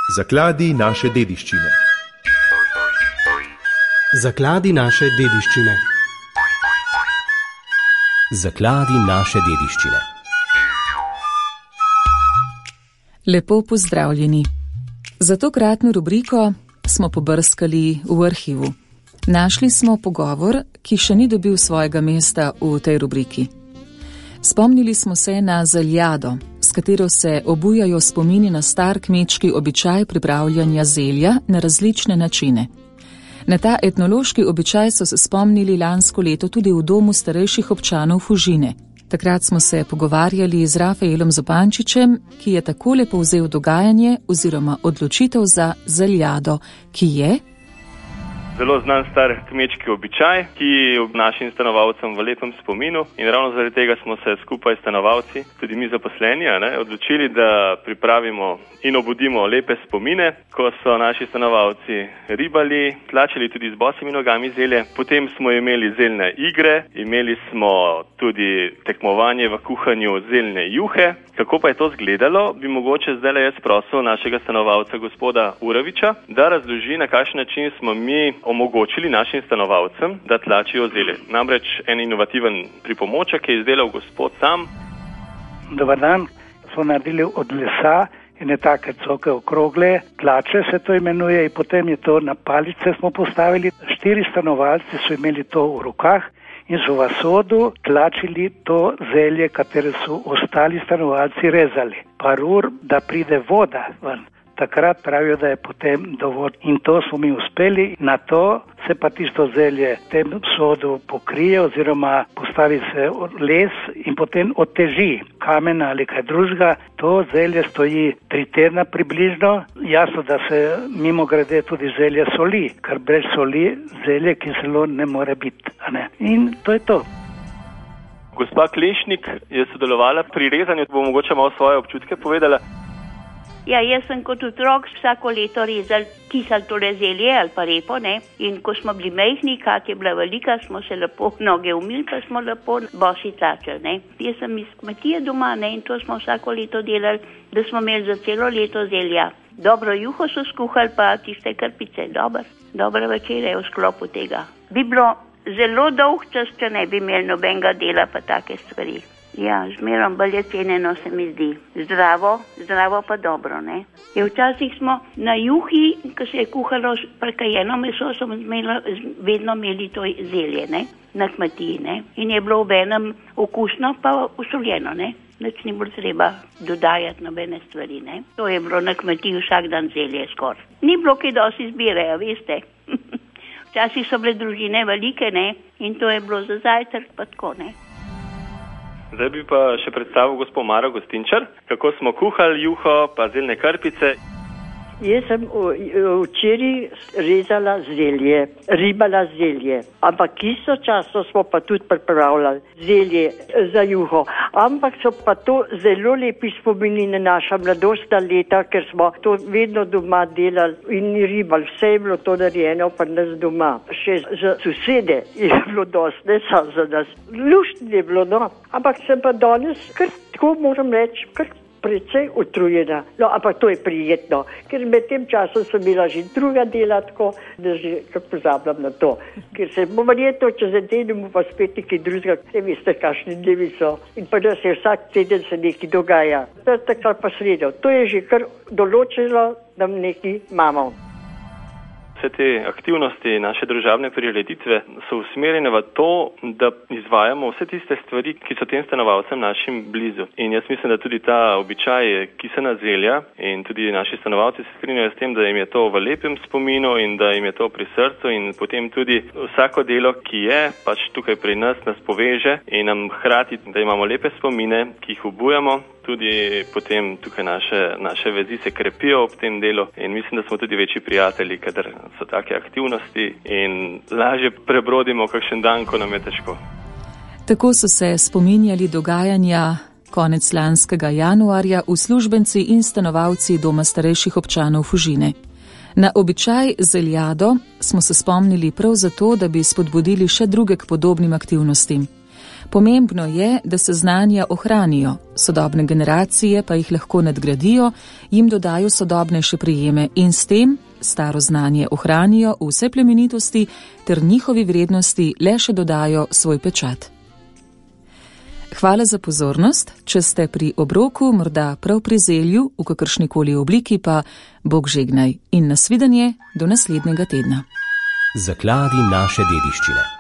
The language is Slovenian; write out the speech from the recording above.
Zakladi naše dediščine. Zakladi naše dediščine. Zakladi naše dediščine. Lepo pozdravljeni. Za tokratno rubriko smo pobrskali v arhivu. Našli smo pogovor, ki še ni dobil svojega mesta v tej rubriki. Spomnili smo se na zeljado, s katero se obujajo spomini na star kmečki običaj pripravljanja zelja na različne načine. Na ta etnološki običaj so se spomnili lansko leto tudi v domu starejših občanov Fužine. Takrat smo se pogovarjali z Rafaelom Zupančičem, ki je takole povzel dogajanje oziroma odločitev za zeljado, ki je zelo znan star kmečki običaj, ki je našim stanovalcem v lepem spominu, in ravno zaradi tega smo se skupaj stanovalci, tudi mi zaposleni, odločili, da pripravimo in obudimo lepe spomine, ko so naši stanovalci ribali, tlačili tudi z bosimi nogami zelje. Potem smo imeli zeljne igre, imeli smo tudi tekmovanje v kuhanju zeljne juhe. Kako pa je to izgledalo, bi mogoče zdaj jaz prosil našega stanovalca gospoda Uraviča, da razloži, na kakšen način smo mi omogočili našim stanovalcem, da tlačijo zelje. Namreč en inovativen pripomoček je izdelal gospod sam. Dobar dan, smo naredili od lesa ene take coke okrogle, tlače se to imenuje, in potem je to na palice smo postavili. 4 stanovalci so imeli to v rokah in so v sodu tlačili to zelje, katere so ostali stanovalci rezali. Par ur, da pride voda ven. Takrat pravijo, da je potem dovolj. In to smo mi uspeli. Na to se pa tisto zelje tem sodu pokrije oziroma postavi se les in potem oteži kamen ali kaj drugega. To zelje stoji 3 tedna približno. Jasno, da se mimo grede tudi zelje soli, ker brez soli zelje kiselo ne more biti. In to je to. Gospa Klešnik je sodelovala pri rezanju, bo mogoče malo svoje občutke povedala. Ja, jaz sem kot otrok vsako leto kisal tole zelje ali pa repo, ne. In ko smo bili majhni, kak je bila velika, smo se lepo noge umili, pa smo lepo bosi tlačili, ne. Jaz sem iz kmetije doma, ne, in to smo vsako leto delali, da smo imeli za celo leto zelja. Dobro juho so skuhali, pa tiste krpice, dobre večere v sklopu tega. Bi bilo zelo dolg čas, če ne bi imeli nobenega dela pa take stvari. Ja, zmerom bolje ceneno se mi zdi. Zdravo pa dobro, ne. Včasih smo na juhi, ko se je kuhalo prekajeno meso, smo vedno imeli to zelje, ne, na kmetiji, ne. In je bilo obenem okusno pa usoljeno, ne. Nič ni bilo treba dodajati nobene stvari, ne. To je bilo na kmetiji vsak dan zelje skoraj. Ni bilo kaj dosti izbire, veste. Včasih so bile družine velike, ne, in to je bilo za zajtrk pa tako, ne. Zdaj bi pa še predstavil gospod Maro Gostinčar, kako smo kuhali juho pa zeljne krpice. Jaz sem včeraj rezala zelje, ribala zelje, ampak istočasno smo pa tudi pripravljali zelje za juho. Ampak so pa to zelo lepi spomini na naša mladostna leta, ker smo to vedno doma delali in ribali. Vse je bilo to narejeno pa nas doma. Še za sosede je bilo dosti, ne samo za nas. Luštno je bilo, no. Ampak sem pa danes, kar tako moram reči, kar precej utrujena. No, ampak to je prijetno, ker med tem časom sem bila že druga dela, tako da že pozabljam na to. Ker se bo verjetno čez en teden pa spet nekaj drugega, ne veste, kakšni dnevi so. In pa da se vsak teden se nekaj dogaja. Tako pa sredo. To je že kar določeno, da nekaj imamo. Vse te aktivnosti, naše družabne prireditve so usmerjene v to, da izvajamo vse tiste stvari, ki so tem stanovalcem našim blizu. In jaz mislim, da tudi ta običaj kisana zelja in tudi naši stanovalci se strinjajo s tem, da jim je to v lepem spominu in da jim je to pri srcu, in potem tudi vsako delo, ki je pač tukaj pri nas poveže in nam hkrati, da imamo lepe spomine, ki jih obujamo. Tudi potem tukaj naše vezi se krepijo ob tem delu in mislim, da smo tudi večji prijatelji, kadar so take aktivnosti in lažje prebrodimo kakšen dan, ko nam je težko. Tako so se spominjali dogajanja konec lanskega januarja uslužbenci in stanovalci doma starejših občanov Fužine. Na običaj zeljado smo se spomnili prav zato, da bi spodbudili še druge k podobnim aktivnostim. Pomembno je, da se znanja ohranijo, sodobne generacije pa jih lahko nadgradijo, jim dodajo sodobnejše prijeme in s tem staro znanje ohranijo v vse plemenitosti ter njihovi vrednosti le še dodajo svoj pečat. Hvala za pozornost, če ste pri obroku, morda prav pri zelju, v kakršnikoli obliki pa Bog žegnaj in nasvidenje do naslednjega tedna. Zakladi naše dediščine.